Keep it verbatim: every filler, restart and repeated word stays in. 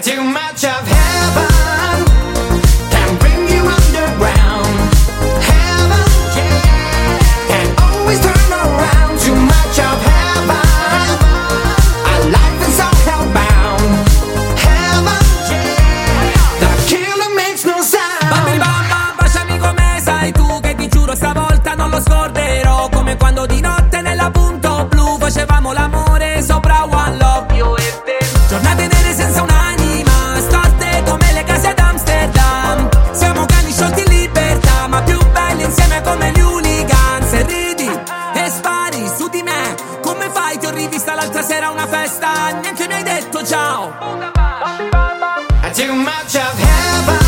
Too much of heaven can bring you underground. Heaven, yeah, can always turn around. Too much of heaven, our life is all hellbound. Heaven, yeah, the killer makes no sound. Bambini bamba, baciami come sai tu, che ti giuro stavolta non lo scorderò. Come quando di notte nella punto blu facevamo l'amore sopra One Love, io e te. Giornate nere senza un'anima, storte come le case ad Amsterdam. Siamo cani sciolti in libertà, ma più belli insieme come gli hooligans. E ridi e spari su di me, come fai? Ti ho rivista l'altra sera a una festa, neanche mi hai detto ciao. Too much of heaven